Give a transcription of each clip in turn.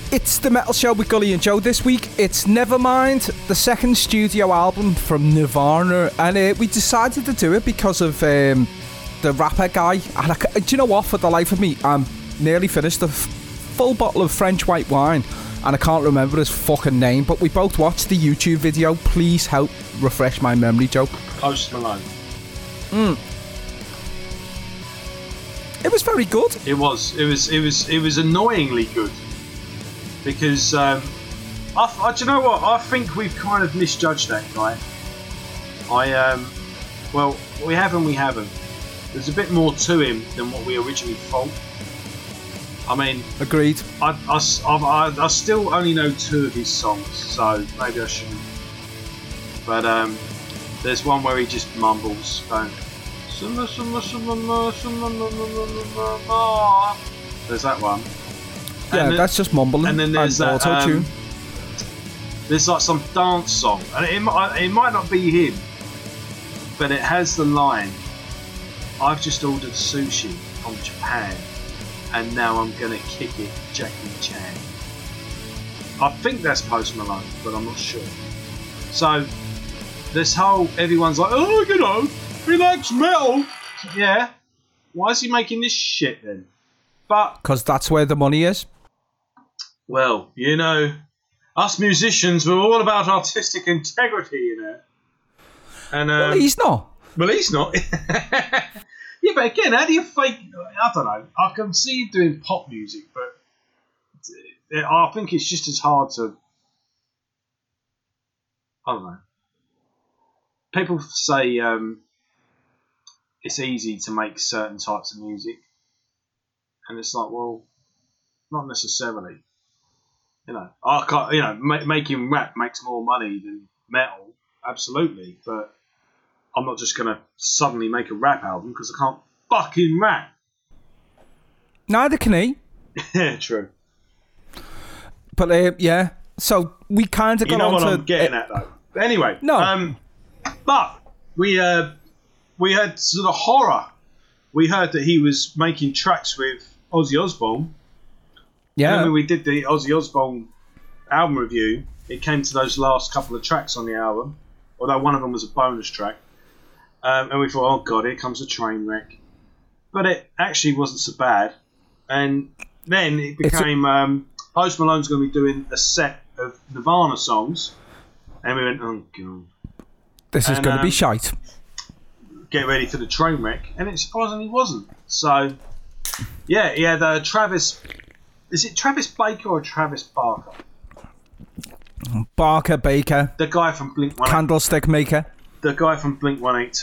It's the Metal Show with Gully and Joe. This week, it's Nevermind, the second studio album from Nirvana, and we decided to do it because of the rapper guy. And do you know what? For the life of me, I'm nearly finished a full bottle of French white wine, and I can't remember his fucking name. But we both watched the YouTube video. Please help refresh my memory, Joe. Post Malone. It was very good. It was annoyingly good. Because, do you know what? I think we've kind of misjudged that guy. Well, we have and we haven't. There's a bit more to him than what we originally thought. I mean... Agreed. I still only know 2 of his songs, so maybe I shouldn't. But, there's one where he just mumbles, going... There's that one. Yeah, that's just mumbling. And then there's that auto-tune. There's like some dance song, and it might not be him, but it has the line, "I've just ordered sushi from Japan, and now I'm gonna kick it, Jackie Chan." I think that's Post Malone, but I'm not sure. So this whole everyone's like, "Oh, you know, he likes metal." Yeah. Why is he making this shit then? But because that's where the money is. Well, you know, us musicians, we're all about artistic integrity, you know. And well, he's not. Well, he's not. Yeah, but again, how do you fake... I don't know. I can see you doing pop music, but I think it's just as hard to... I don't know. People say it's easy to make certain types of music. And it's like, well, not necessarily. You know, I can't. You know, making rap makes more money than metal, absolutely. But I'm not just gonna suddenly make a rap album because I can't fucking rap. Neither can he. Yeah, true. But yeah, so we kind of got on to. You know what I'm getting at, though. But anyway, no. But we had sort of horror. We heard that he was making tracks with Ozzy Osbourne. Yeah. When we did the Ozzy Osbourne album review, it came to those last couple of tracks on the album, although one of them was a bonus track. And we thought, oh god, here comes a train wreck. But it actually wasn't so bad. And then it became Post Malone's going to be doing a set of Nirvana songs. And we went, oh god. This is going to be shite. Get ready for the train wreck. And it surprisingly wasn't. So, yeah, he had Travis... Is it Travis Baker or Travis Barker? Barker Baker. The guy from Blink 182. Candlestick Maker. The guy from Blink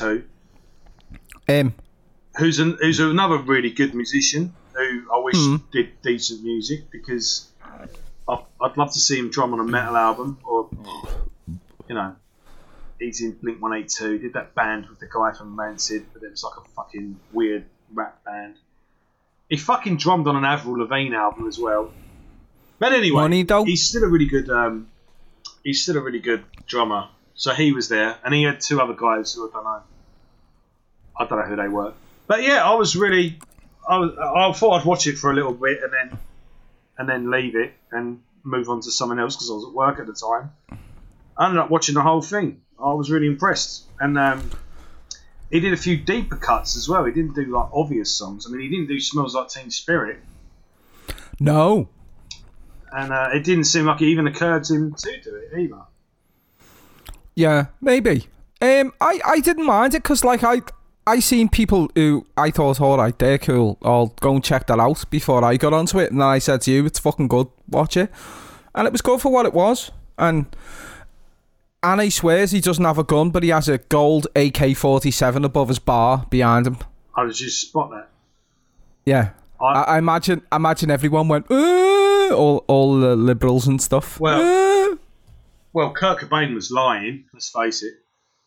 182. Who's another really good musician who I wish did decent music because I'd love to see him drum on a metal album or, you know, he's in Blink 182. Did that band with the guy from Rancid, but it was like a fucking weird rap band. He fucking drummed on an Avril Lavigne album as well. But anyway, he's still a really good. He's still a really good drummer. So he was there, and he had 2 other guys who I don't know who they were. But yeah, I thought I'd watch it for a little bit and then leave it and move on to something else because I was at work at the time. I ended up watching the whole thing. I was really impressed, and he did a few deeper cuts as well. He didn't do like obvious songs. I mean, he didn't do "Smells Like Teen Spirit." No. And it didn't seem like it even occurred to him to do it either. Yeah, maybe. I didn't mind it because like I seen people who I thought, all right, they're cool. I'll go and check that out before I got onto it. And then I said to you, it's fucking good. Watch it. And it was good for what it was. And he swears he doesn't have a gun, but he has a gold AK-47 above his bar behind him. How did you spot that? Yeah. I imagine everyone went, all the liberals and stuff. Well, Kurt Cobain was lying, let's face it.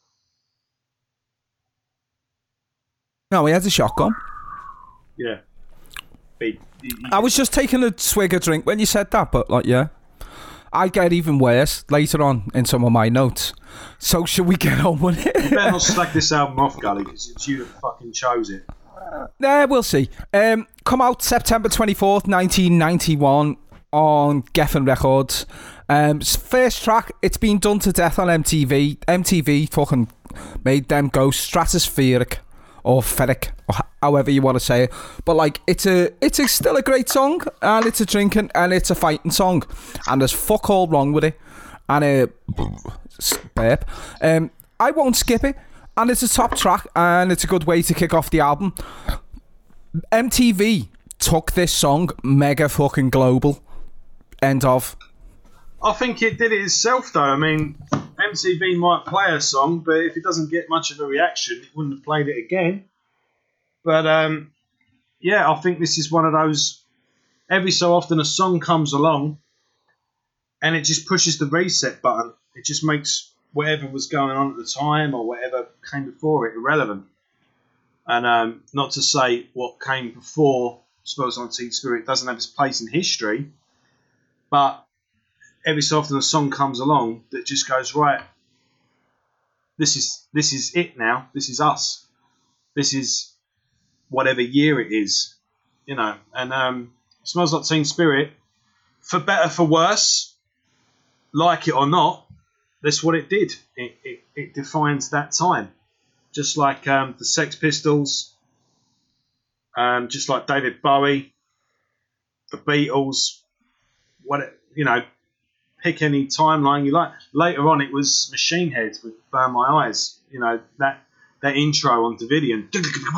No, he had a shotgun. Yeah. I was just taking a swig of drink when you said that, but like, yeah. I get even worse later on in some of my notes. So should we get on with it? You better not slag this album off, Gully, because it's you that fucking chose it. We'll see. Come out September 24th, 1991. on Geffen Records. First track, it's been done to death on MTV. MTV fucking made them go stratospheric or ferric, or however you want to say it. But like, it's still a great song, and it's a drinking and it's a fighting song, and there's fuck all wrong with it. And burp. I won't skip it, and it's a top track, and it's a good way to kick off the album. MTV took this song mega fucking global. End of. I think it did it itself, though. I mean, MTV might play a song, but if it doesn't get much of a reaction, it wouldn't have played it again. But yeah, I think this is one of those. Every so often, a song comes along, and it just pushes the reset button. It just makes whatever was going on at the time or whatever came before it irrelevant. And not to say what came before Smells Like Teen Spirit doesn't have its place in history, but every so often a song comes along that just goes, right, this is it now. This is us. This is whatever year it is, you know. And Smells Like Teen Spirit, for better, for worse, like it or not, that's what it did. It defines that time. Just like the Sex Pistols, just like David Bowie, the Beatles, pick any timeline you like. Later on, it was Machine Head with Burn My Eyes. You know, that intro on Davidian.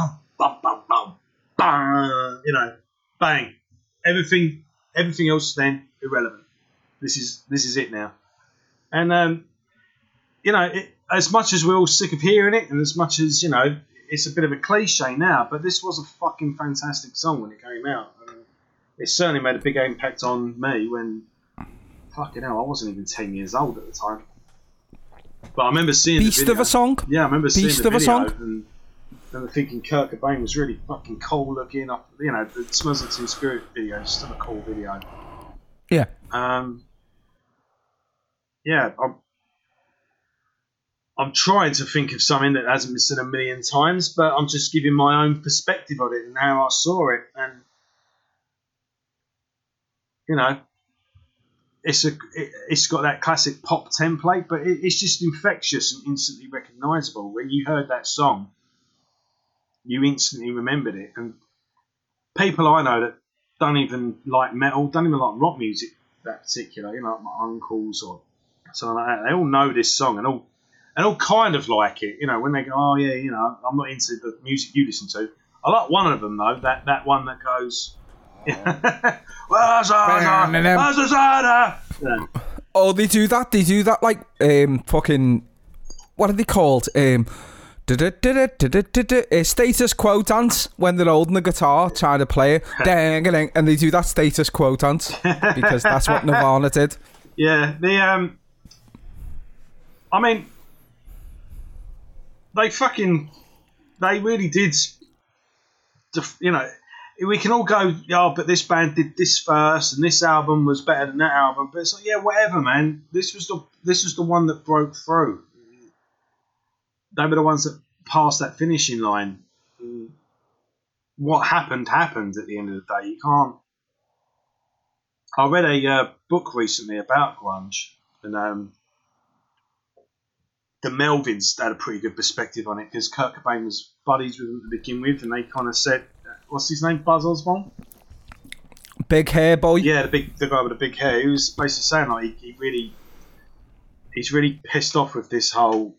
You know, bang. Everything else then irrelevant. This is it now. And as much as we're all sick of hearing it, and as much as, it's a bit of a cliche now, but this was a fucking fantastic song when it came out. And it certainly made a big impact on me when, fucking hell, I wasn't even 10 years old at the time. But I remember seeing Beast the video. of a song? Yeah, I remember seeing Beast the of a video song? and thinking Kurt Cobain was really fucking cool looking. The Smells Like Teen Spirit video is still a cool video. Yeah. Yeah, I'm trying to think of something that hasn't been said a million times, but I'm just giving my own perspective on it and how I saw it. And, it's got that classic pop template, but it's just infectious and instantly recognisable. When you heard that song, you instantly remembered it. And people I know that don't even like metal, don't even like rock music that particular, like my uncles or something like that, they all know this song and all kind of like it, when they go, oh yeah, I'm not into the music you listen to. I like one of them though, that one that goes, oh, they do that like fucking, what are they called? Status quo dance when they're holding the guitar trying to play it, and they do that status quo dance because that's what Nirvana did. Yeah, I mean, they really did. We can all go, but this band did this first, and this album was better than that album. But it's like, yeah, whatever, man. This was the one that broke through. They were the ones that passed that finishing line. What happened at the end of the day. You can't. I read a book recently about grunge, and the Melvins had a pretty good perspective on it because Kurt Cobain was buddies with them to begin with, and they kind of said, what's his name, Buzz Osborne? Big hair boy. Yeah, the guy with the big hair. He was basically saying like he's really pissed off with this whole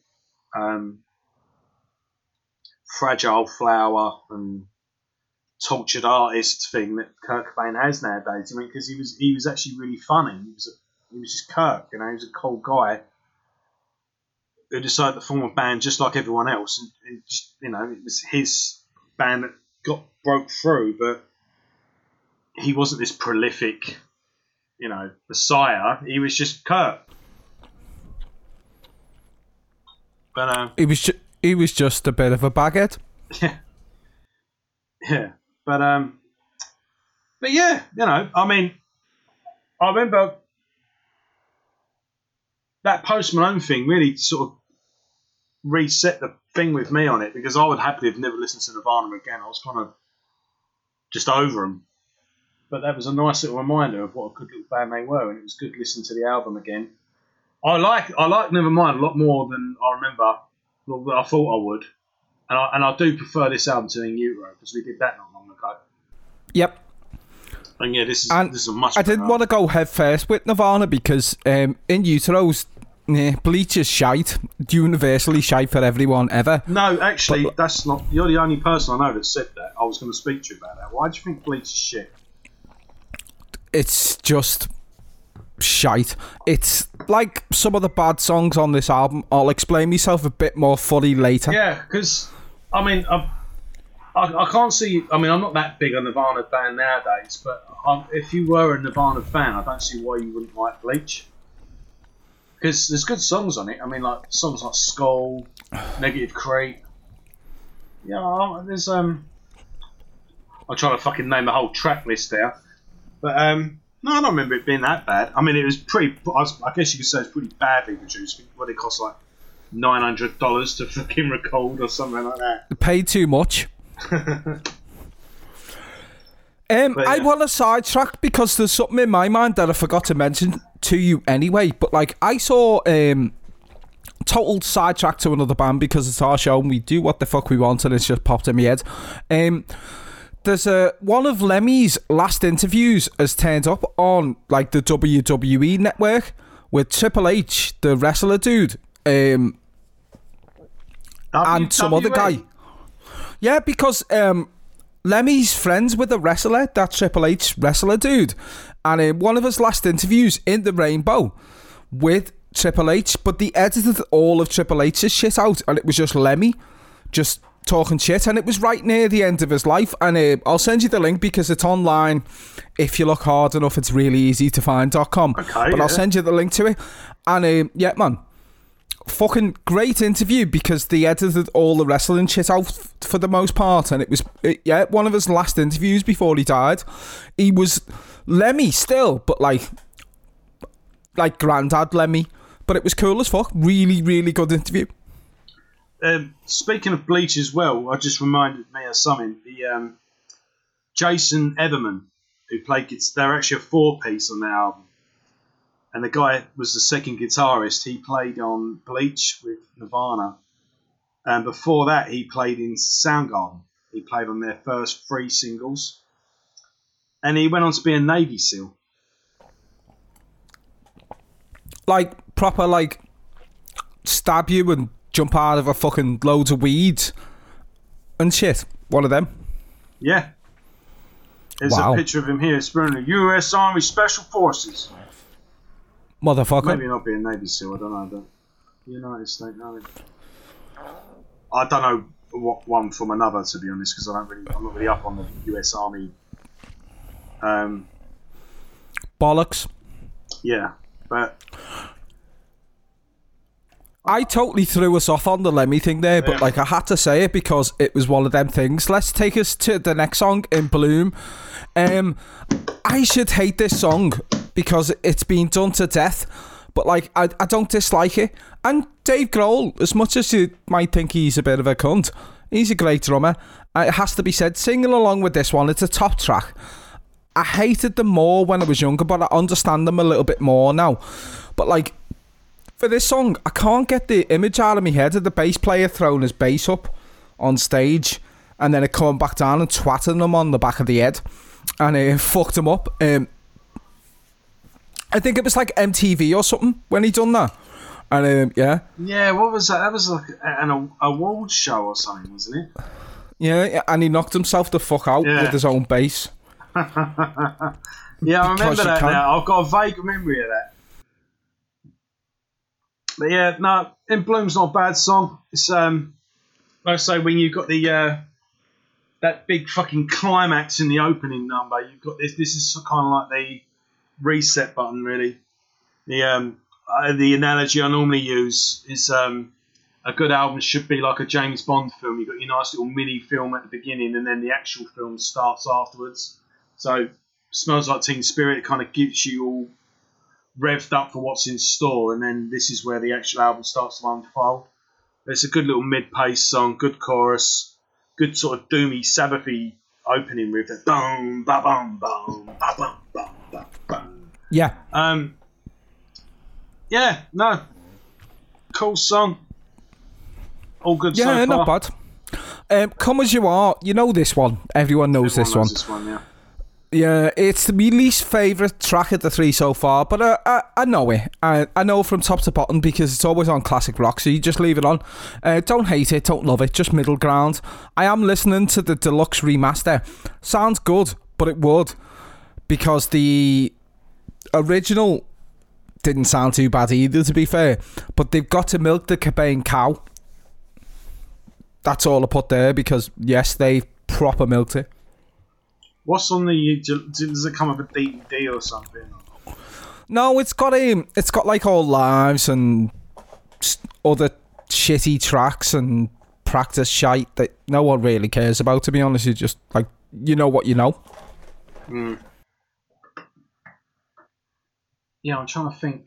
fragile flower and tortured artist thing that Kurt Cobain has nowadays. I mean, because he was actually really funny. He was just Kurt, he was a cool guy who decided to form a band just like everyone else, and just it was his band that broke through, but he wasn't this prolific, messiah. He was just Kurt. But he was just a bit of a baghead. Yeah, but yeah, I mean, I remember that Post Malone thing really sort of reset the thing with me on it, because I would happily have never listened to Nirvana again. I was kind of just over them. but that was a nice little reminder of what a good little band they were, and it was good listening to the album again. I like Nevermind a lot more than I remember. I thought I would, and I do prefer this album to In Utero because we did that not long ago. Yep. And yeah, this is a much. I didn't want to go head first with Nirvana because In Utero's Bleach is shite, universally shite for everyone ever. No, actually, that's not. You're the only person I know that said that. I was going to speak to you about that. Why do you think Bleach is shit? It's just shite. It's like some of the bad songs on this album. I'll explain myself a bit more fully later. Yeah, because I mean, I can't see. I mean, I'm not that big a Nirvana fan nowadays, but if you were a Nirvana fan, I don't see why you wouldn't like Bleach. Because there's good songs on it. I mean, like songs like Skull, Negative Creep. Yeah, there's I'm trying to fucking name the whole track list there, but no, I don't remember it being that bad. I mean, it was pretty. I guess you could say it's pretty badly produced. What it cost like $900 to fucking record or something like that. Paid too much. Yeah. I want to sidetrack because there's something in my mind that I forgot to mention to you anyway. But like, I saw total sidetrack to another band because it's our show and we do what the fuck we want and it's just popped in my head. There's one of Lemmy's last interviews has turned up on like the WWE network with Triple H, the wrestler dude, and some other guy. Yeah, because Lemmy's friends with a wrestler, that Triple H wrestler dude, and in one of his last interviews in the Rainbow with Triple H, but they edited all of Triple H's shit out, and it was just Lemmy just talking shit, and it was right near the end of his life. And I'll send you the link because it's online. If you look hard enough, it's really easy to find.com. Okay, but yeah. I'll send you the link to it. And yeah, man, fucking great interview because they edited all the wrestling shit out for the most part, and it was one of his last interviews before he died. He was Lemmy still, but like Grandad Lemmy, but it was cool as fuck. Really, really good interview. Speaking of Bleach as well, I just reminded me of something. The Jason Everman, who played guitar, they're actually a 4-piece on the album. And the guy was the second guitarist. He played on Bleach with Nirvana. And before that, he played in Soundgarden. He played on their first 3 singles. And he went on to be a Navy SEAL. Like, proper, like, stab you and jump out of a fucking loads of weeds and shit. One of them. Yeah. There's a picture of him here. It's wearing the U.S. Army Special Forces. Motherfucker. Maybe not be a Navy SEAL, I don't know, but United States Army. I don't know what one from another, to be honest, because I'm not really up on the US Army. Bollocks. Yeah, but I totally threw us off on the Lemmy thing there, but like I had to say it because it was one of them things. Let's take us to the next song, In Bloom. I should hate this song because it's been done to death, but like I don't dislike it. And Dave Grohl, as much as you might think he's a bit of a cunt, he's a great drummer. It has to be said, singing along with this one, it's a top track. I hated them more when I was younger, but I understand them a little bit more now. But like, for this song, I can't get the image out of my head of the bass player throwing his bass up on stage and then it coming back down and twatting him on the back of the head, and it fucked him up. I think it was like MTV or something when he done that. And yeah, what was that? That was like an award show or something, wasn't it? Yeah, and he knocked himself the fuck out with his own bass. Yeah, I remember that now. I've got a vague memory of that. But yeah, no, In Bloom's not a bad song. It's like I say, when you've got the that big fucking climax in the opening number, you've got this. This is kind of like the reset button, really. The analogy I normally use is a good album should be like a James Bond film. You've got your nice little mini film at the beginning, and then the actual film starts afterwards. So, Smells Like Teen Spirit kind of gets you all revved up for what's in store, and then this is where the actual album starts to unfold. It's a good little mid-paced song, good chorus, good sort of doomy, Sabbathy opening riff, that boom, ba bum bum, ba bum bum bum bum. Yeah. Yeah, no, cool song. All good so far. Yeah, not bad. Come As You Are, you know this one. Everyone knows this one. This one, yeah. Yeah, it's my least favourite track of the three so far, but I know it. I know from top to bottom because it's always on classic rock, so you just leave it on. Don't hate it, don't love it, just middle ground. I am listening to the deluxe remaster. Sounds good, but it would, because the original didn't sound too bad either, to be fair, but they've got to milk the Cobain cow. That's all I put there, because yes, they proper milked it. What's on the? Does it come with a DVD or something? No, it's got like all lives and other shitty tracks and practice shite that no one really cares about. To be honest, you just like, you know what you know. Yeah, I'm trying to think.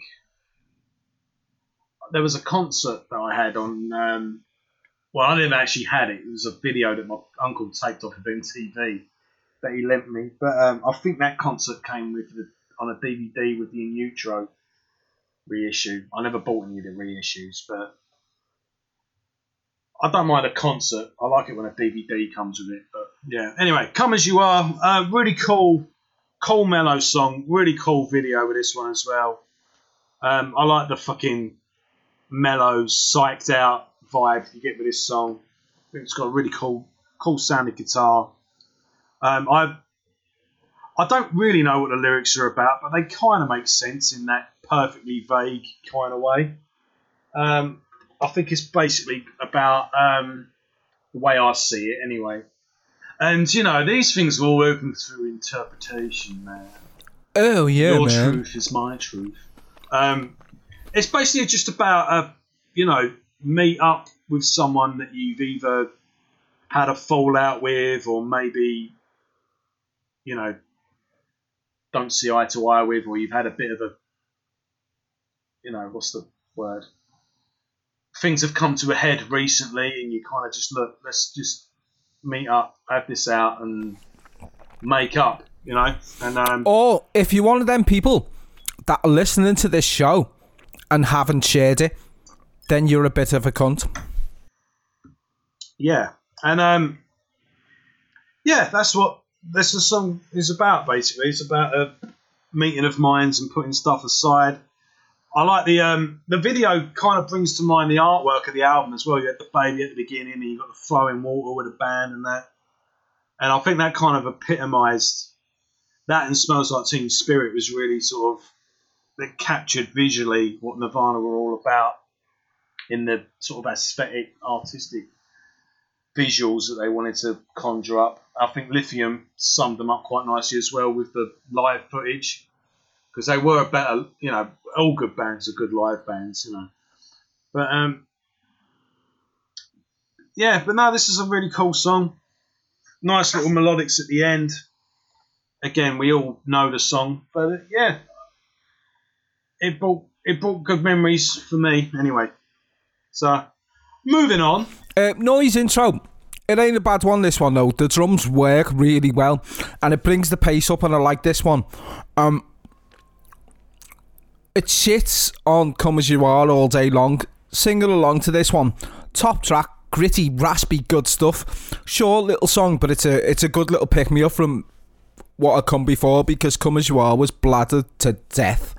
There was a concert that I had on. Well, I never actually had it. It was a video that my uncle taped off of MTV. That he lent me, but I think that concert came with on a DVD with the In Utero reissue. I never bought any of the reissues, but I don't mind a concert. I like it when a DVD comes with it. But yeah, anyway, Come As You Are, really cool mellow song, really cool video with this one as well. I like the fucking mellow, psyched out vibe you get with this song. I think it's got a really cool sounding guitar. I don't really know what the lyrics are about, but they kind of make sense in that perfectly vague kind of way. I think it's basically about the way I see it anyway. And, you know, these things are all open through interpretation, man. Oh, yeah, Your man. truth is my truth. It's basically just about, meet up with someone that you've either had a fallout with or maybe... don't see eye to eye with, or you've had a bit of a, what's the word? Things have come to a head recently, and you kind of just look, let's just meet up, have this out, and make up, And or if you're one of them people that are listening to this show and haven't shared it, then you're a bit of a cunt. Yeah, and that's what the song is about, basically. It's about a meeting of minds and putting stuff aside. I like the video kind of brings to mind the artwork of the album as well. You had the baby at the beginning and you got the flowing water with a band and that. And I think that kind of epitomised that, and Smells Like Teen Spirit was really sort of, that captured visually what Nirvana were all about in the sort of aesthetic, artistic visuals that they wanted to conjure up. I think Lithium summed them up quite nicely as well with the live footage, because they were better, all good bands are good live bands, But but no, this is a really cool song. Nice little melodics at the end. Again, we all know the song, but it brought good memories for me anyway. So, moving on. Noise intro. It ain't a bad one, this one, though. The drums work really well, and it brings the pace up, and I like this one. It sits on Come As You Are all day long. Singing along to this one. Top track, gritty, raspy, good stuff. Short little song, but it's a good little pick-me-up from what had come before, because Come As You Are was bladdered to death.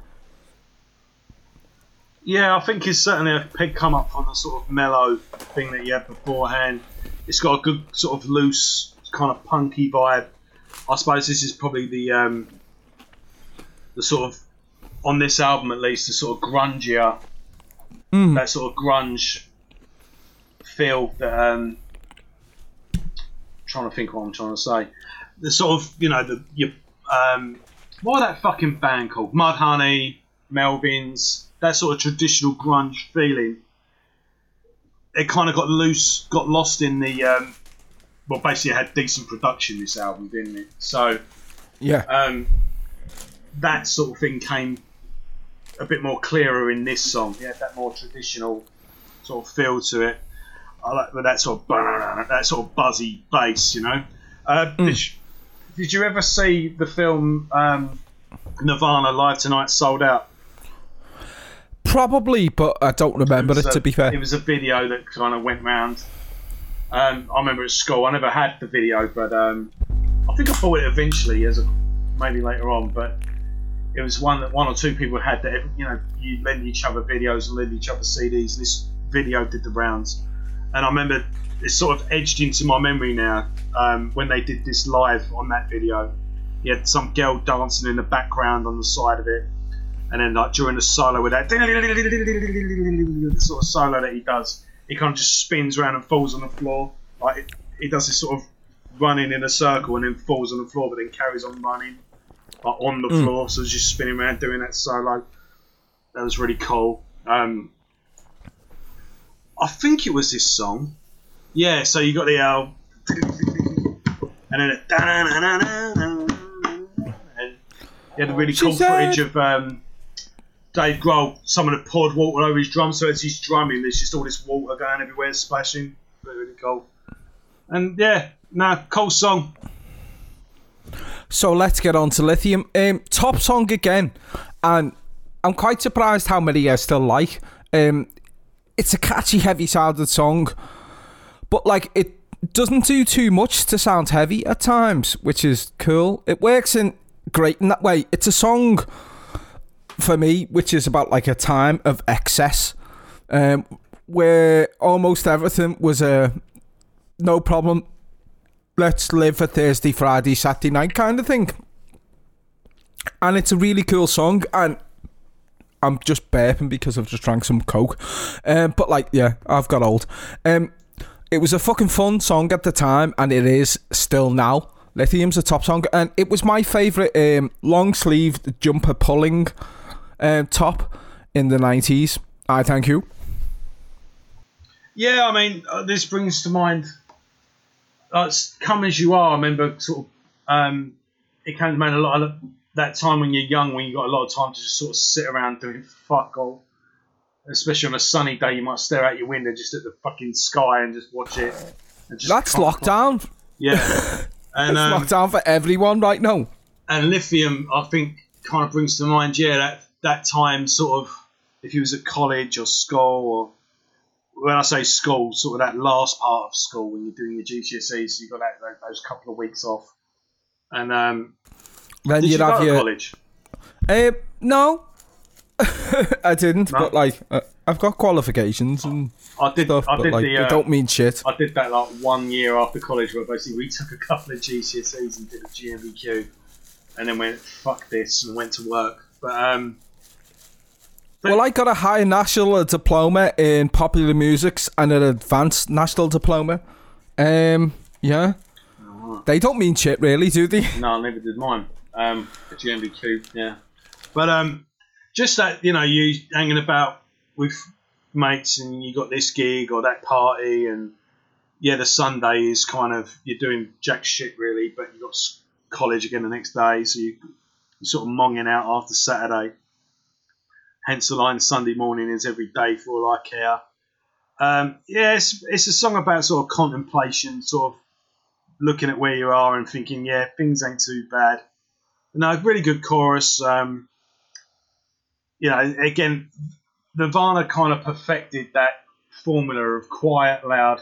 Yeah, I think it's certainly a big come up from the sort of mellow thing that you had beforehand. It's got a good sort of loose, kind of punky vibe. I suppose this is probably the sort of, on this album at least, the sort of grungier, that sort of grunge feel that, trying to think what I'm trying to say. The sort of, what that fucking band called? Mudhoney, Melvins, that sort of traditional grunge feeling. It kind of got lost in the, basically it had decent production, this album, didn't it? So, yeah. That sort of thing came a bit more clearer in this song. It had that more traditional sort of feel to it. I like that sort of buzzy bass, Did you ever see the film Nirvana Live Tonight Sold Out? Probably, but I don't remember it, to be fair. It was a video that kind of went round. I remember at school. I never had the video, but I think I bought it eventually, maybe later on. But it was one that one or two people had that, you know, you lend each other videos and lend each other CDs. And this video did the rounds, and I remember it's sort of edged into my memory now. When they did this live on that video, you had some girl dancing in the background on the side of it, and then like during the solo with that sort of solo that he does, he kind of just spins around and falls on the floor. Like he does this sort of running in a circle and then falls on the floor, but then carries on running like on the floor. So he's just spinning around doing that solo. That was really cool. I think it was this song. Yeah, so you got the and then and you had the really cool footage of Dave Grohl. Someone had poured water over his drum, so as he's drumming, there's just all this water going everywhere, splashing. Really, really cool. And yeah, cool song. So let's get on to Lithium. Top song again, and I'm quite surprised how many I still like. It's a catchy, heavy-sounded song, but like it doesn't do too much to sound heavy at times, which is cool. It works in great in that way. It's a song for me which is about like a time of excess, where almost everything was a no problem, let's live for Thursday, Friday, Saturday night kind of thing. And it's a really cool song, and I'm just burping because I've just drank some Coke. But like, yeah, I've got old. It was a fucking fun song at the time, and it is still now. Lithium's a top song, and it was my favourite long-sleeved jumper pulling top in the 90s. I thank you. Yeah, I mean, this brings to mind Come As You Are. I remember sort of, it came to mind a lot of that time when you're young, when you got a lot of time to just sort of sit around doing fuck all. Especially on a sunny day, you might stare out your window just at the fucking sky and just watch it. And just That's lockdown. Yeah. And, it's lockdown for everyone right now. And Lithium, I think, kind of brings to mind, that time sort of, if you was at college or school, or when I say school, sort of that last part of school when you're doing your GCSEs, you got those couple of weeks off. And then did you go to college? No. I didn't, no. But like I've got qualifications and stuff, but like they don't mean shit. I did that like 1 year after college, where basically we took a couple of GCSEs and did a GMBQ, and then went fuck this and went to work. But well, I got a high national diploma in popular music and an advanced national diploma. Yeah, they don't mean shit, really, do they? No, never did mine. The GMBQ, yeah, but just that, you know, you hanging about with mates and you got this gig or that party, and yeah, the Sunday is kind of, you're doing jack shit really, but you got college again the next day, so you're sort of monging out after Saturday. Hence the line, Sunday morning is every day for all I care. Yeah, it's a song about sort of contemplation, sort of looking at where you are and thinking, yeah, things ain't too bad. No, really good chorus. You know, again, Nirvana kind of perfected that formula of quiet, loud.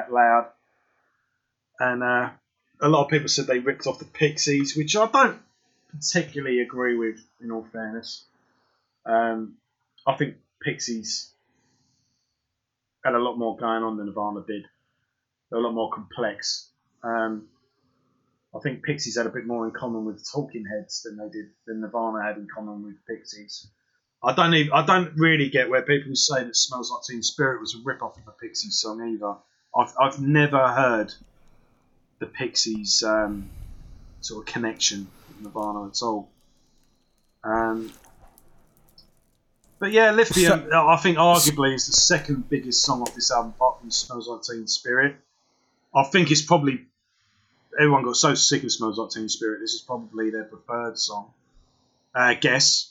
And a lot of people said they ripped off the Pixies, which I don't particularly agree with, in all fairness. I think Pixies had a lot more going on than Nirvana did. They're a lot more complex. I think Pixies had a bit more in common with Talking Heads than Nirvana had in common with Pixies. I don't really get where people say that Smells Like Teen Spirit was a rip-off of a Pixies song either. I've never heard the Pixies sort of connection with Nirvana at all. But yeah, Lithium, I think arguably is the second biggest song off this album, apart from Smells Like Teen Spirit. I think it's probably, everyone got so sick of Smells Like Teen Spirit, this is probably their preferred song. Guess.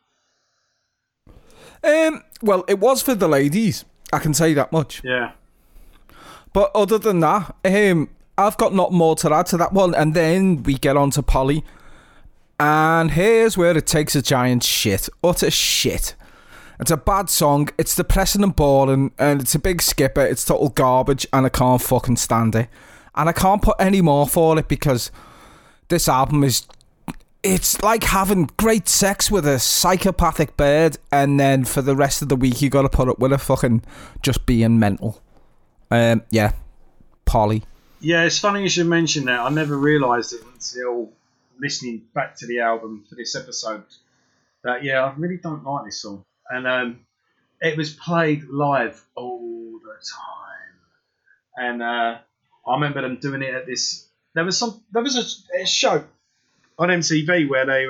Well, it was for the ladies. I can say that much. Yeah. But other than that, I've got not more to add to that one. And then we get on to Polly. And here's where it takes a giant shit. Utter shit. It's a bad song. It's depressing and boring. And it's a big skipper. It's total garbage. And I can't fucking stand it. And I can't put any more for it because this album is... It's like having great sex with a psychopathic bird, and then for the rest of the week you got to put up with a fucking just being mental. Yeah, Polly. Yeah, it's funny you should mention that. I never realised it until listening back to the album for this episode. That I really don't like this song, and it was played live all the time. And I remember them doing it at this. There was a show on MTV where they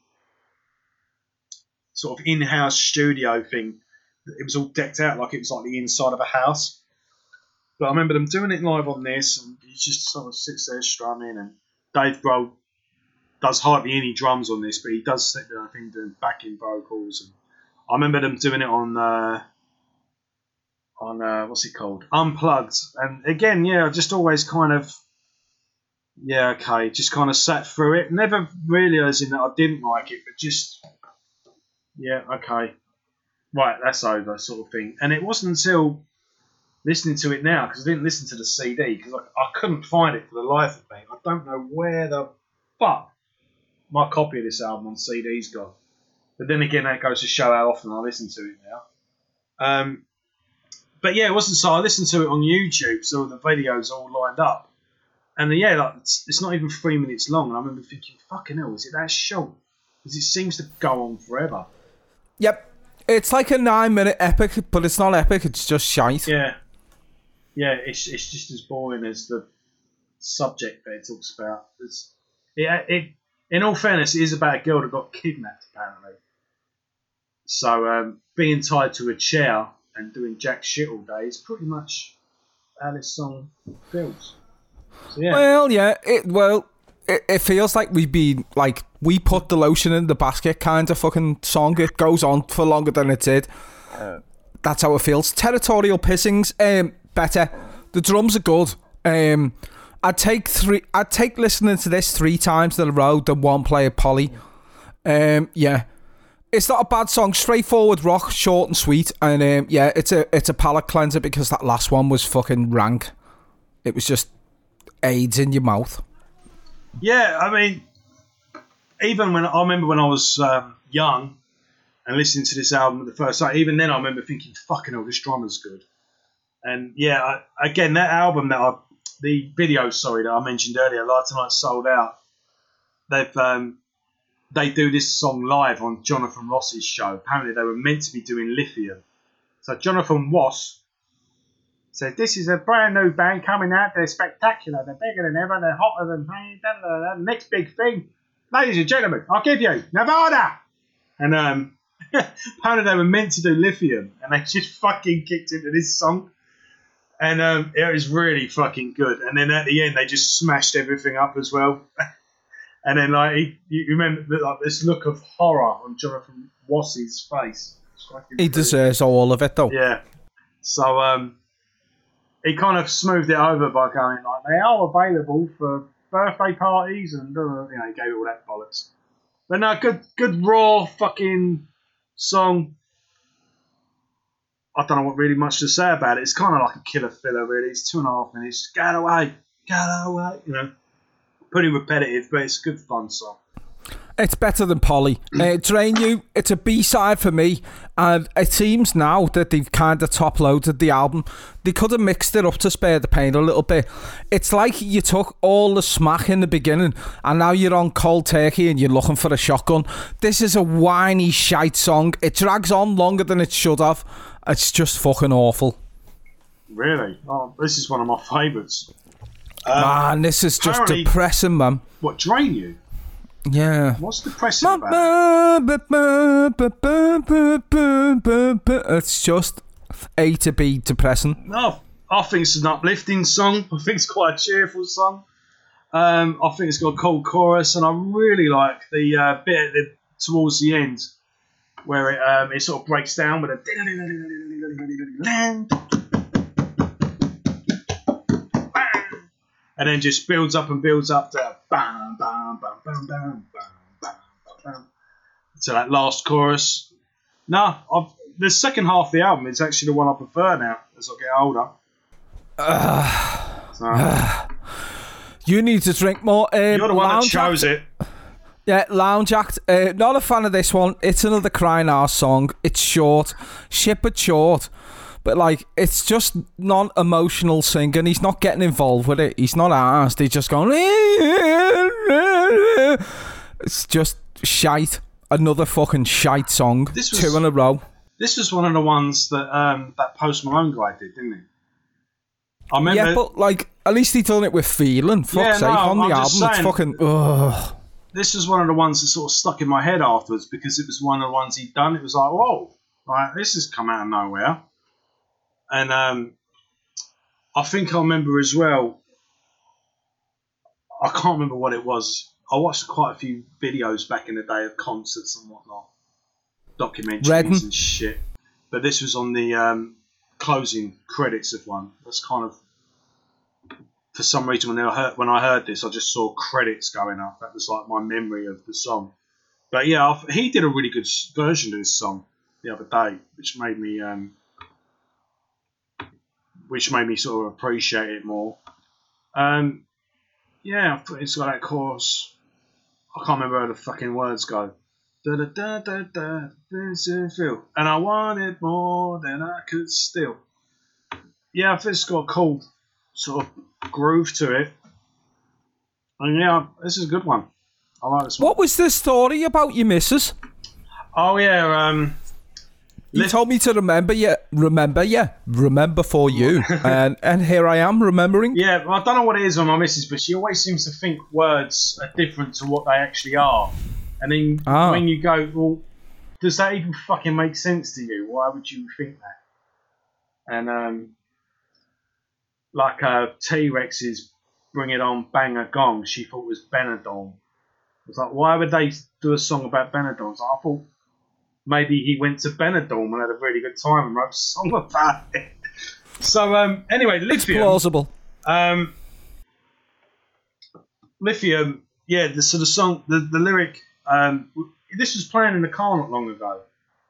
sort of in-house studio thing. It was all decked out like it was like the inside of a house. But I remember them doing it live on this, and he just sort of sits there strumming, and Dave Grohl does hardly any drums on this, but he does sit there, I think, doing backing vocals. And I remember them doing it on what's it called? Unplugged. And again, I just always kind of just kind of sat through it, never realising that I didn't like it, but just, okay, right, that's over, sort of thing. And it wasn't until listening to it now, because I didn't listen to the CD, because I couldn't find it for the life of me. I don't know where the fuck my copy of this album on CD's gone. But then again, that goes to show how often I listen to it now. But it wasn't so. I listened to it on YouTube, so the videos all lined up. And it's not even 3 minutes long. And I remember thinking, fucking hell, is it that short? Because it seems to go on forever. Yep. It's like a 9-minute epic, but it's not epic, it's just shite. Yeah. Yeah, it's just as boring as the subject that it talks about. In all fairness, it is about a girl that got kidnapped, apparently. So being tied to a chair and doing jack shit all day is pretty much how this song feels. So, yeah. Well, it feels like we put the lotion in the basket kind of fucking song. It goes on for longer than it did. That's how it feels. Territorial Pissings, better. The drums are good. I'd take listening to this 3 times in a row than one play of Polly. It's not a bad song. Straightforward rock, short and sweet, and it's a palate cleanser because that last one was fucking rank. It was just AIDS in your mouth. Yeah, I mean, even when I remember when I was young and listening to this album the first time, even then I remember thinking, "Fucking hell, this drummer's good." And again, that album the video, that I mentioned earlier, Live Tonight Sold Out. They do this song live on Jonathan Ross's show. Apparently, they were meant to be doing Lithium. So Jonathan Ross said, "This is a brand new band coming out. They're spectacular. They're bigger than ever. They're hotter than pain. The next big thing, ladies and gentlemen, I'll give you Nevada." And apparently they were meant to do Lithium, and they just fucking kicked into this song. And it was really fucking good. And then at the end, they just smashed everything up as well. And then you remember this look of horror on Jonathan Ross's face. He deserves all of it, though. Yeah. So he kind of smoothed it over by going like, they are available for birthday parties, and he gave it all that bollocks. But no, good raw fucking song. I don't know what really much to say about it. It's kind of like a killer filler, really. It's 2.5 minutes. Just get away. Pretty repetitive, but it's a good fun song. It's better than Polly. Drain You, it's a B-side for me, and it seems now that they've kind of top-loaded the album. They could have mixed it up to spare the pain a little bit. It's like you took all the smack in the beginning, and now you're on cold turkey and you're looking for a shotgun. This is a whiny shite song. It drags on longer than it should have. It's just fucking awful. Really? Oh, this is one of my favourites. Man, this is just depressing, man. What, Drain You? Yeah. What's depressing about it? It's just A to B depressing. No, I think it's an uplifting song. I think it's quite a cheerful song. I think it's got a cool chorus, and I really like the bit towards the end where it sort of breaks down with a and then just builds up and builds up to bam, bam, bam, bam, bam, bam, bam, bam, to that last chorus. No, the second half of the album is actually the one I prefer now as I get older. You need to drink more. You're the one that chose it. Yeah, Lounge Act. Not a fan of this one. It's another crying arse song. It's short. Shit but short. But, like, it's just non-emotional singing. He's not getting involved with it. He's not arsed. He's just going... It's just shite. Another fucking shite song. Two in a row. This was one of the ones that that Post Malone guy did, didn't he? I remember... Yeah, but, like, at least he done it with feeling. Fuck's sake. On the album, it's fucking... Ugh. This was one of the ones that sort of stuck in my head afterwards because it was one of the ones he'd done. It was like, whoa, like, this has come out of nowhere. And I think I remember as well, I can't remember what it was. I watched quite a few videos back in the day of concerts and whatnot, documentaries and shit. But this was on the closing credits of one. That's kind of, for some reason, when I heard this, I just saw credits going up. That was like my memory of the song. But yeah, he did a really good version of this song the other day, which made me sort of appreciate it more. Yeah, it's got that chorus. I can't remember how the fucking words go. Da da da da da, this is feel, and I wanted more than I could steal. Yeah, I think it's got a cool sort of groove to it. And yeah, this is a good one. I like this one. What was the story about your missus? Oh yeah, you told me to remember for you, and here I am remembering. Yeah, well, I don't know what it is with my missus, but she always seems to think words are different to what they actually are. And then when you go, well, does that even fucking make sense to you? Why would you think that? And like T-Rex's Bring It On, Bang a Gong, she thought was Benidorm. It's like, why would they do a song about Benidorm? So I thought maybe he went to Benidorm and had a really good time and wrote a song about it. So anyway, Lithium. It's plausible. Lithium, yeah. The song, the lyric. This was playing in the car not long ago.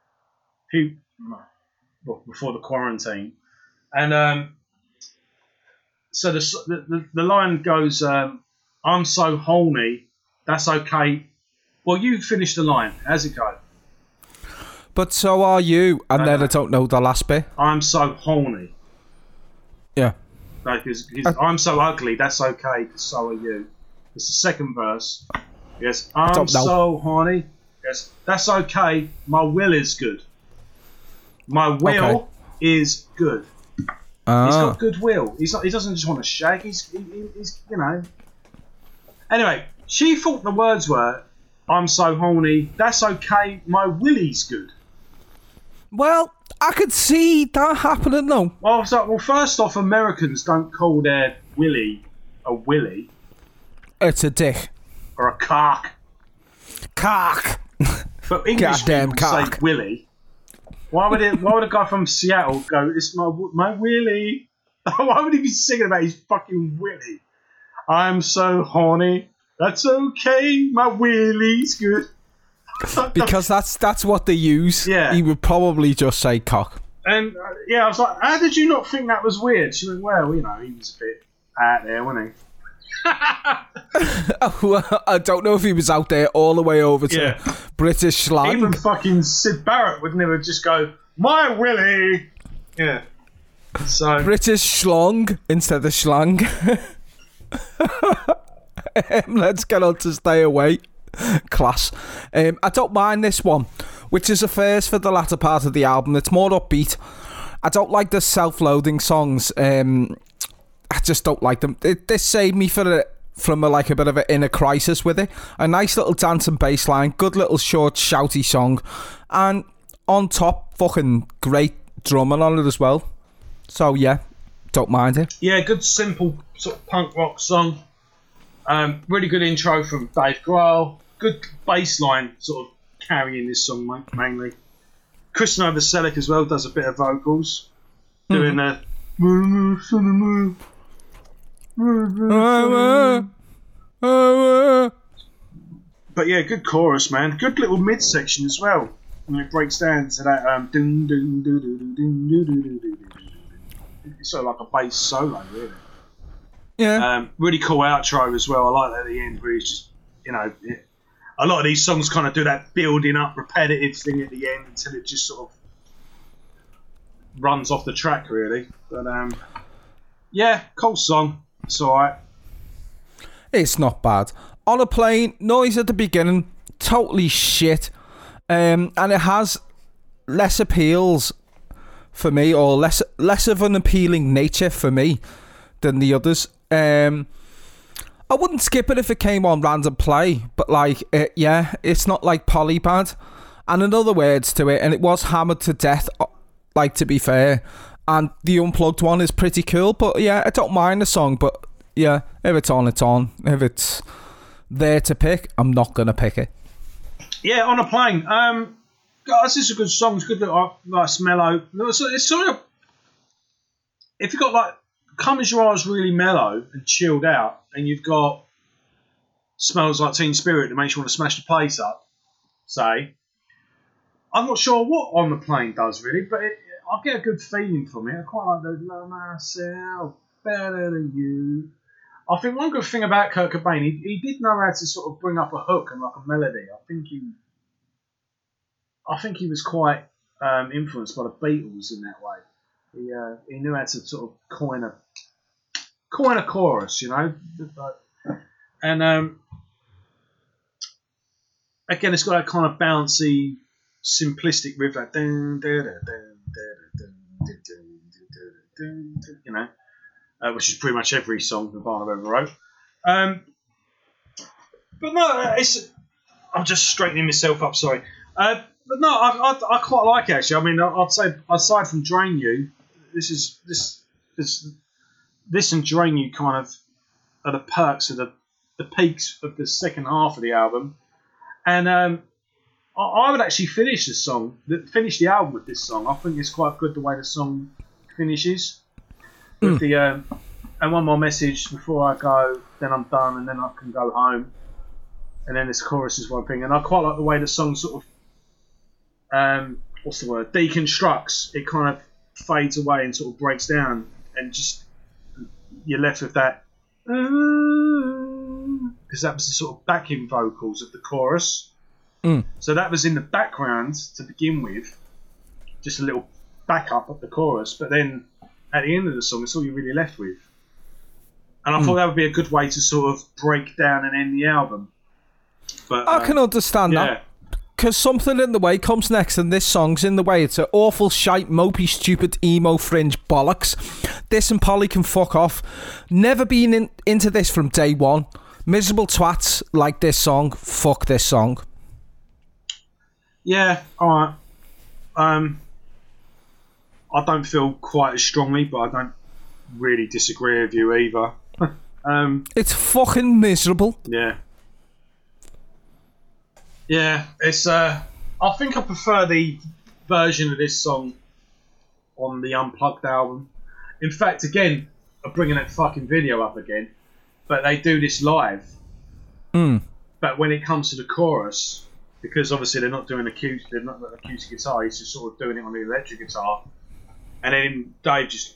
Before the quarantine, and so the line goes, "I'm so horny, that's okay." Well, you finish the line. How's it go? But so are you, and then I don't know the last bit. I'm so horny. Yeah. Because I'm so ugly, that's okay, because so are you. It's the second verse. Yes, I'm so horny. Yes, that's okay, my will is good. My will is good. He's got good will. He doesn't just want to shag, he's you know. Anyway, she thought the words were, I'm so horny, that's okay, my willy's good. Well, I could see that happening though. Well, first off, Americans don't call their willy a willy. It's a dick. Or a cock. Cock. But English people say willy. Why would a guy from Seattle go, it's my willy? Why would he be singing about his fucking willy? I'm so horny. That's okay. My willy's good. Because that's what they use. Yeah. He would probably just say cock. And I was like, how did you not think that was weird? She went, well, you know, he was a bit out there, wasn't he? I don't know if he was out there all the way over to British slang. Even fucking Syd Barrett would never just go, my willy. Yeah. So British schlong instead of schlang. Let's get on to Stay Away. Class. I don't mind this one, which is a first for the latter part of the album. It's more upbeat. I don't like the self-loading songs. I just don't like them. This saved me from a bit of an inner crisis with it. A nice little dancing bass line, good little short shouty song, and on top, fucking great drumming on it as well. So yeah, don't mind it. Yeah, good simple sort of punk rock song. Really good intro from Dave Grohl. Good bass line sort of carrying this song mainly. Chris Novoselic as well does a bit of vocals, doing the But yeah, good chorus, man. Good little midsection as well. When it breaks down to that dun, dun, dun, dun, dun, dun, dun, dun, dun. It's sort of like a bass solo, really. Yeah. Really cool outro as well. I like that at the end where it's just, you know, a lot of these songs kind of do that building up repetitive thing at the end until it just sort of runs off the track, really. But yeah, cool song. It's alright. It's not bad. On a Plane, Noise at the beginning, totally shit. And it has less appeals for me, or less of an appealing nature for me than the others. I wouldn't skip it if it came on random play, but like, yeah, it's not like Polybad. And in other words to it, and it was hammered to death, like, to be fair. And the unplugged one is pretty cool, but yeah, I don't mind the song, but yeah, if it's on, it's on. If it's there to pick, I'm not going to pick it. Yeah, On a Plane. Guys, this is a good song. It's good, nice mellow. It's sort of, if you've got like Come As You Are is really mellow and chilled out, and you've got Smells Like Teen Spirit that makes you want to smash the place up, say, I'm not sure what On the Plane does really, but I get a good feeling from it. I quite like the Love Myself Better Than You. I think one good thing about Kurt Cobain, he did know how to sort of bring up a hook and like a melody. I think he was quite influenced by the Beatles in that way. He knew how to sort of coin a chorus, you know. And again, it's got that kind of bouncy, simplistic riff, like you know. Which is pretty much every song Nirvana ever wrote. But no, I'm just straightening myself up, sorry. But no, I quite like it, actually. I mean, I'd say, aside from Drain You, this and Drain You kind of are the perks of the peaks of the second half of the album. And I would actually finish the album with this song. I think it's quite good the way the song finishes. With the and one more message before I go, then I'm done, and then I can go home. And then this chorus is one thing, and I quite like the way the song sort of deconstructs. It kind of fades away and sort of breaks down, and just you're left with that because that was the sort of backing vocals of the chorus. So that was in the background to begin with, just a little backup of the chorus, but then at the end of the song, it's all you're really left with. And I thought that would be a good way to sort of break down and end the album. But I can understand that. Because Something in the Way comes next, and this song's in the way. It's an awful, shite, mopey, stupid, emo, fringe bollocks. This and Polly can fuck off. Never been into this from day one. Miserable twats like this song. Fuck this song. Yeah, alright. I don't feel quite as strongly, but I don't really disagree with you either. It's fucking miserable. Yeah. Yeah, it's. I think I prefer the version of this song on the Unplugged album. In fact, again, I'm bringing that fucking video up again, but they do this live. But when it comes to the chorus, because obviously they're not doing acoustic guitar, he's just sort of doing it on the electric guitar. And then Dave just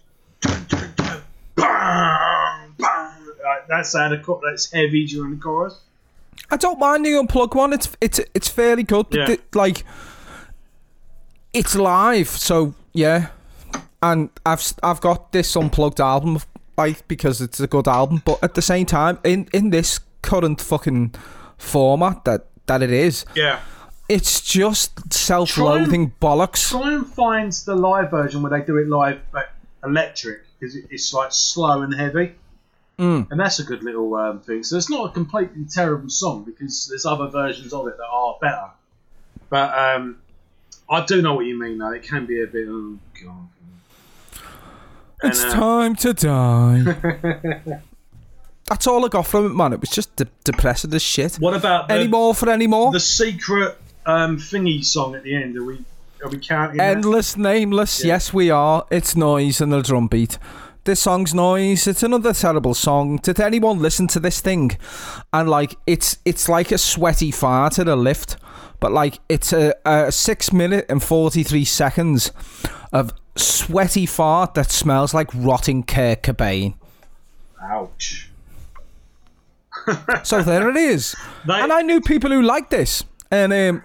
that's heavy during the chorus. I don't mind the Unplugged one. It's fairly good. Yeah. Like, it's live, so yeah. And I've got this Unplugged album, like, because it's a good album. But at the same time, in this current fucking format that it is, yeah, it's just self-loathing bollocks. Try and find the live version where they do it live, but electric, because it's like slow and heavy. And that's a good little thing. So it's not a completely terrible song, because there's other versions of it that are better. But I do know what you mean, though. It can be a bit, oh god. It's time to die. That's all I got from it, man. It was just depressing as shit. What about any more? The secret thingy song at the end? Are we counting? Endless, that? Nameless. Yeah. Yes, we are. It's Noise and the drum beat. This song's Noise. It's another terrible song. Did anyone listen to this thing? And like, it's like a sweaty fart in a lift, but like it's a 6 minute and 43 seconds of sweaty fart that smells like rotting Kurt Cobain. Ouch. So there it is. And I knew people who liked this, and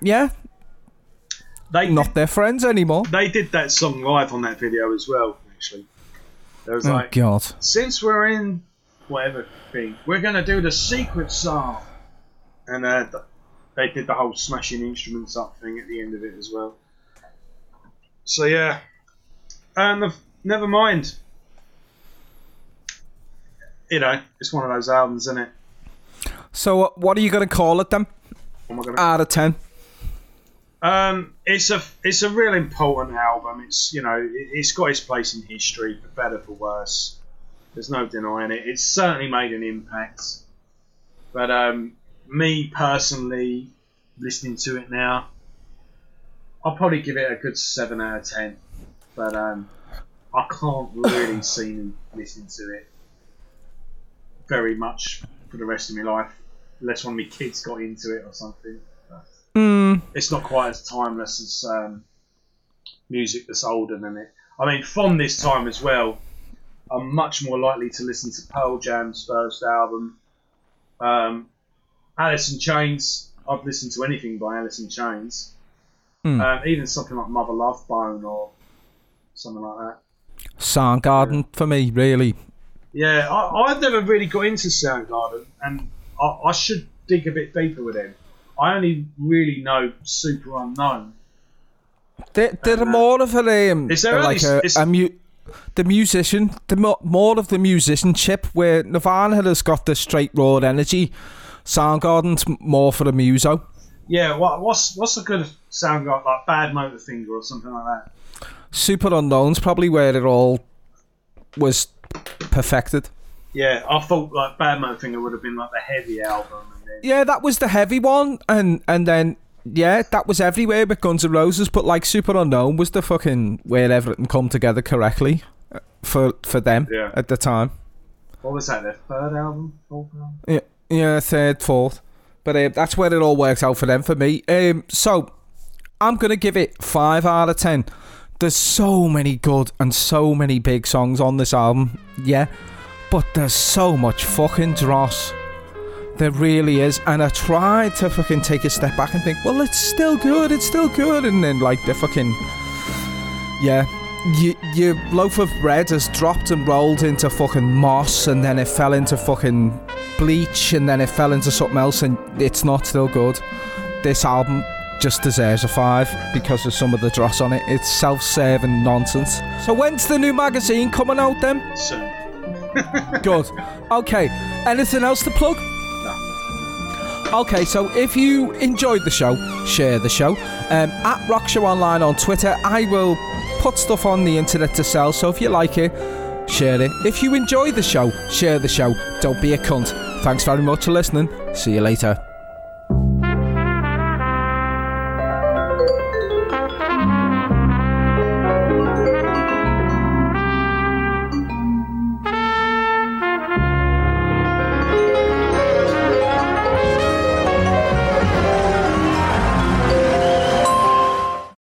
not their friends anymore. They did that song live on that video as well, actually. It was like, God. Since we're in whatever thing, we're going to do the secret song. And they did the whole smashing instruments up thing at the end of it as well. So yeah. Never mind. You know, it's one of those albums, isn't it? So what are you going to call it then? Out of 10? It's a real important album. It's, you know, it's got its place in history, for better for worse. There's no denying it. It's certainly made an impact. But me personally, listening to it now, I'll probably give it a good 7 out of 10. But I can't really see me listening to it very much for the rest of my life, unless one of my kids got into it or something. It's not quite as timeless as music that's older than it. I mean, from this time as well, I'm much more likely to listen to Pearl Jam's first album. Alice in Chains, I've listened to anything by Alice in Chains. Even something like Mother Love Bone or something like that. Soundgarden for me, really. Yeah, I've never really got into Soundgarden, and I should dig a bit deeper with them. I only really know Super Unknown. They're more of the musicianship, where Nirvana has got the straight raw energy. Soundgarden's more for the muso. Yeah, what's a good Soundgarden, like Bad Motorfinger or something like that? Super Unknown's probably where it all was perfected. Yeah, I thought like Bad Motorfinger would have been like the heavy album. Yeah, that was the heavy one, and then that was everywhere with Guns N' Roses. But like Super Unknown was the fucking where everything come together correctly for them at the time. What was that? Their third album, fourth album? Yeah, third, fourth. But that's where it all works out for them. For me, so I'm gonna give it 5 out of 10. There's so many good and so many big songs on this album, but there's so much fucking dross. There really is. And I tried to fucking take a step back and think, well, it's still good, and then like the fucking your loaf of bread has dropped and rolled into fucking moss, and then it fell into fucking bleach, and then it fell into something else, and it's not still good. This album just deserves a 5 because of some of the dross on it. It's self-serving nonsense. So when's the new magazine coming out then? Soon. Good. Okay. Anything else to plug? No. Okay, so if you enjoyed the show, share the show. At Rock Show Online on Twitter, I will put stuff on the internet to sell, so if you like it, share it. If you enjoy the show, share the show. Don't be a cunt. Thanks very much for listening. See you later.